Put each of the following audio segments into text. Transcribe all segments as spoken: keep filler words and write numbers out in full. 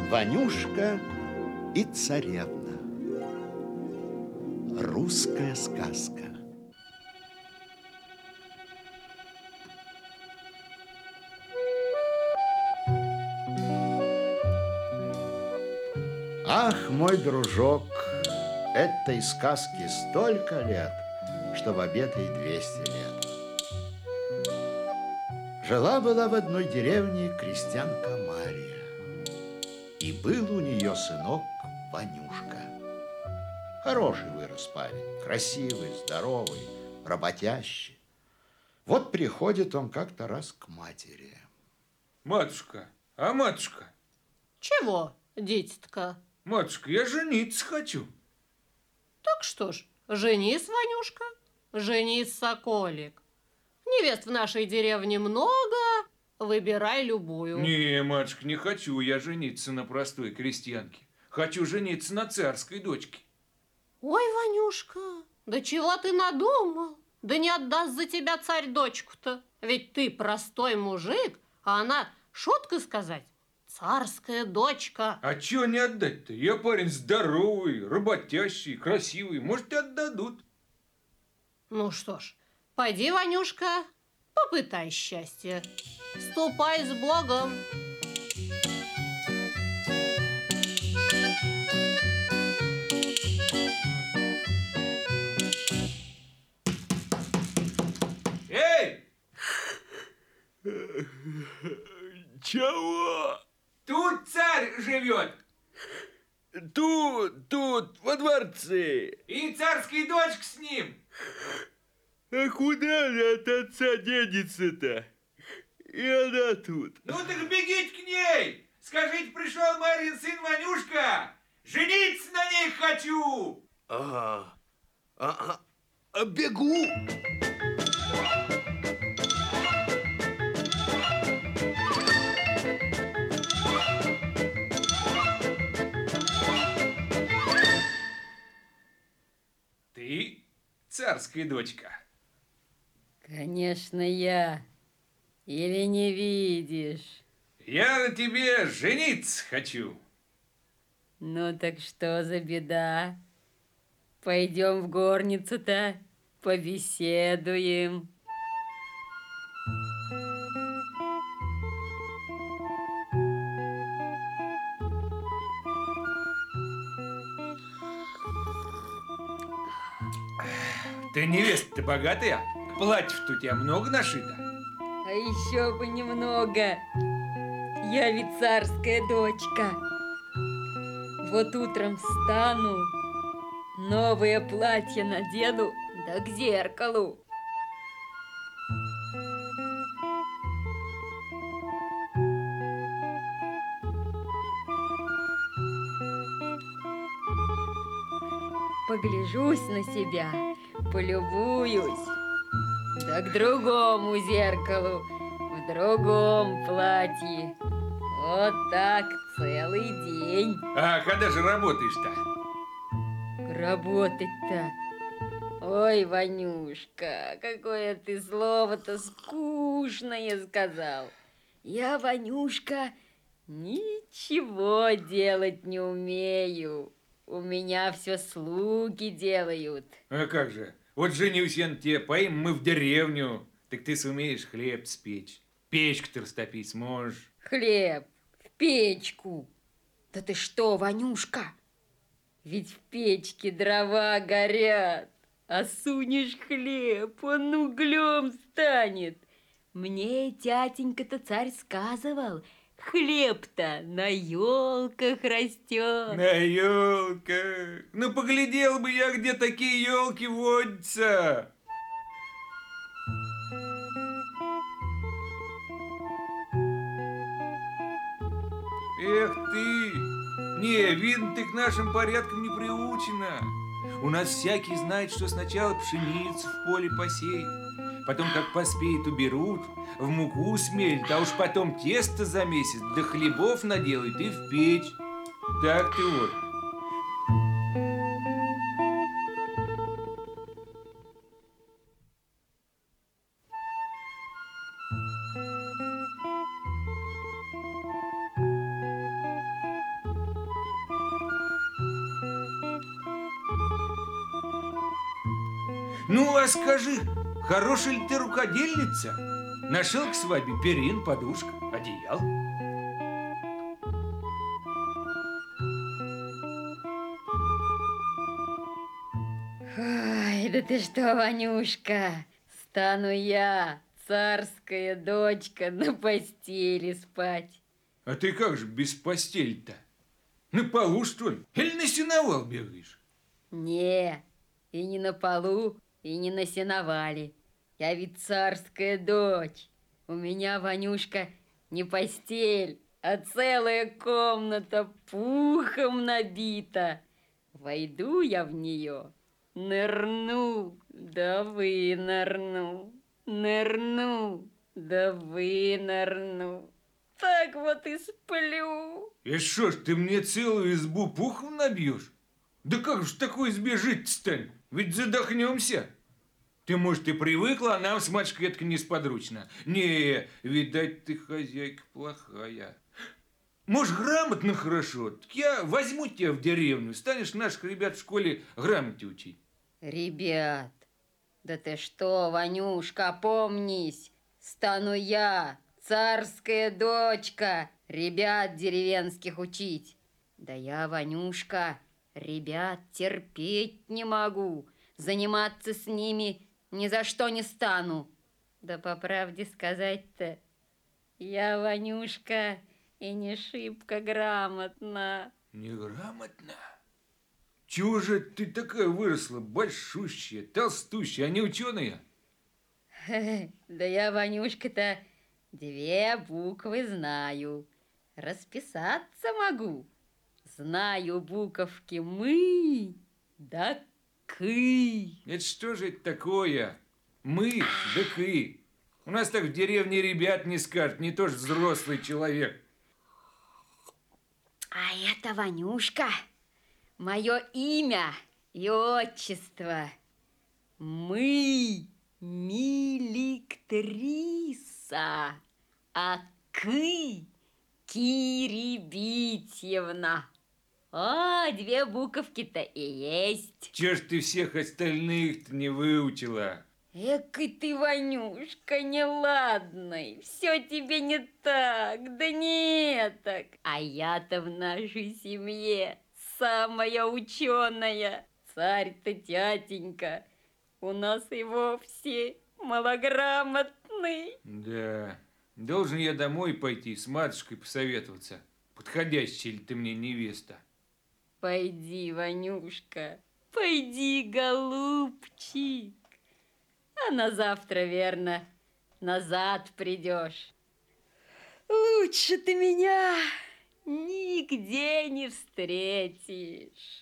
Ванюшка и царевна. Русская сказка. Ах, мой дружок, этой сказке столько лет, что в обед ей двести лет. Жила-была в одной деревне крестьянка Мария, и был у нее сынок Ванюшка. Хороший вырос парень, красивый, здоровый, работящий. Вот приходит он как-то раз к матери. Матушка, а матушка? Чего, дитятка? Матушка, я жениться хочу. Так что ж, женись, Ванюшка, женись, соколик. Невест в нашей деревне много, выбирай любую. Не, матушка, не хочу я жениться на простой крестьянке. Хочу жениться на царской дочке. Ой, Ванюшка, да чего ты надумал? Да не отдаст за тебя царь дочку-то. Ведь ты простой мужик, а она, шутка сказать, царская дочка. А чего не отдать-то? Я парень здоровый, работящий, красивый. Может, и отдадут. Ну что ж, пойди, Ванюшка, попытай счастье. Ступай с Богом. Эй! Чего? Тут царь живет. Тут, тут, во дворце. И царская дочка с ним. А куда же от отца денется-то? И она тут. Ну так бегите к ней. Скажите, пришел Марин сын Ванюшка. Жениться на ней хочу. Ага. А, а, бегу. Ты царская дочка. Конечно, я. Или не видишь? Я на тебе жениться хочу. Ну так что за беда? Пойдем в горницу-то, побеседуем. Ты невеста-то богатая? Платьев-то у тебя много нашито? А еще бы немного. Я ведь царская дочка. Вот утром встану, новое платье надену, да к зеркалу. Погляжусь на себя, полюбуюсь, да к другому зеркалу, в другом платье. Вот так целый день. А когда же работаешь-то? Работать-то? Ой, Ванюшка, какое ты слово-то скучное сказал. Я, Ванюшка, ничего делать не умею. У меня все слуги делают. А как же? Вот женюсь я на тебе, поим мы в деревню. Так ты сумеешь хлеб спечь. Печку-то растопить сможешь. Хлеб в печку. Да ты что, Ванюшка? Ведь в печке дрова горят. А сунешь хлеб, он углем станет. Мне тятенька-то царь сказывал, хлеб-то на елках растет. На елках. Ну, поглядел бы я, где такие елки водятся. Эх ты! Не, видно, ты к нашим порядкам не приучена. У нас всякий знает, что сначала пшеницу в поле посеет, потом, как поспеет, уберут, в муку смелят, а уж потом тесто замесят, да хлебов наделают и в печь. Так ты вот. Ну, а скажи, хорошая ли ты рукодельница? Нашел к свадьбе перин, подушка, одеял. Ой, да ты что, Ванюшка, стану я, царская дочка, на постели спать. А ты как же без постели-то? На полу, что ли? Или на сеновал бегаешь? Не, и не на полу, и не на сеновале. Я ведь царская дочь. У меня, Ванюшка, не постель, а целая комната пухом набита. Войду я в нее, нырну, да вынырну, нырну, да вынырну. Так вот и сплю. И что ж, ты мне целую избу пухом набьешь? Да как же в такой избе жить-то станем? Ведь задохнемся. Ты, может, и привыкла, а нам с матушкой это несподручно. Не, видать, ты хозяйка плохая. Может, грамотно хорошо? Так я возьму тебя в деревню, станешь наших ребят в школе грамоте учить. Ребят, да ты что, Ванюшка, опомнись. Стану я, царская дочка, ребят деревенских учить. Да я, Ванюшка, ребят терпеть не могу. Заниматься с ними ни за что не стану. Да по правде сказать-то, я, Ванюшка, и не шибко грамотна. Неграмотно? Чего же ты такая выросла, большущая, толстущая, а не ученая? Да я, Ванюшка-то, две буквы знаю. Расписаться могу. Знаю буковки «мы» да «ки». Это что же это такое? Мы да «ки». У нас так в деревне ребят не скажут, не то ж взрослый человек. А это, Ванюшка, мое имя и отчество. Мы Миликтриса, а «ки» Кирибитьевна. А, две буковки-то и есть. Чего ж ты всех остальных-то не выучила? Экой ты, Ванюшка, неладный. Все тебе не так, да не так. А я-то в нашей семье самая ученая. Царь-то тятенька. У нас и вовсе малограмотный. Да, должен я домой пойти с матушкой посоветоваться. Подходящая ли ты мне невеста? Пойди, Ванюшка, пойди, голубчик. А на завтра, верно, назад придешь. Лучше ты меня нигде не встретишь.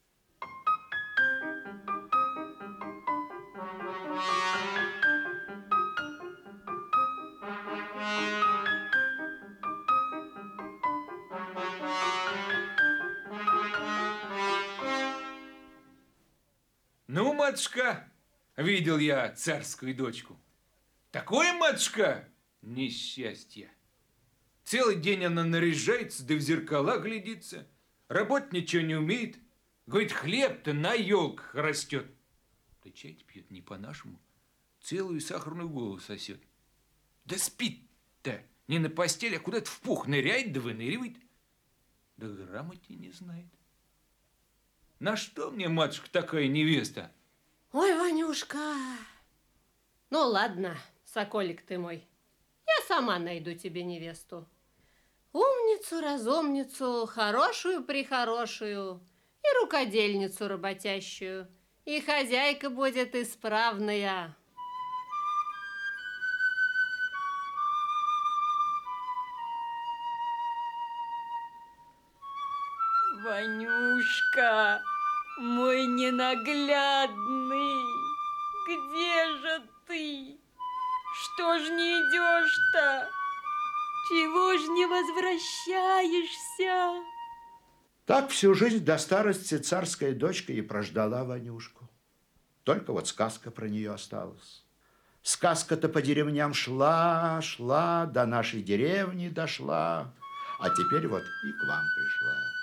Ну, матушка, видел я царскую дочку. Такое, матушка, несчастье. Целый день она наряжается, да в зеркала глядится. Работать ничего не умеет. Говорит, хлеб-то на елках растет. Да чай пьет не по-нашему. Целую сахарную голову сосет. Да спит-то не на постели, а куда-то в пух ныряет да выныривает. Да грамоте не знает. На что мне, матушка, такая невеста? Ой, Ванюшка. Ну, ладно, соколик ты мой. Я сама найду тебе невесту. Умницу, разумницу, хорошую-прихорошую, и рукодельницу работящую, и хозяйка будет исправная. Ванюшка, мой ненаглядный, где же ты? Что ж не идешь-то? Чего ж не возвращаешься? Так всю жизнь до старости царская дочка и прождала Ванюшку. Только вот сказка про нее осталась. Сказка-то по деревням шла, шла, до нашей деревни дошла, а теперь вот и к вам пришла.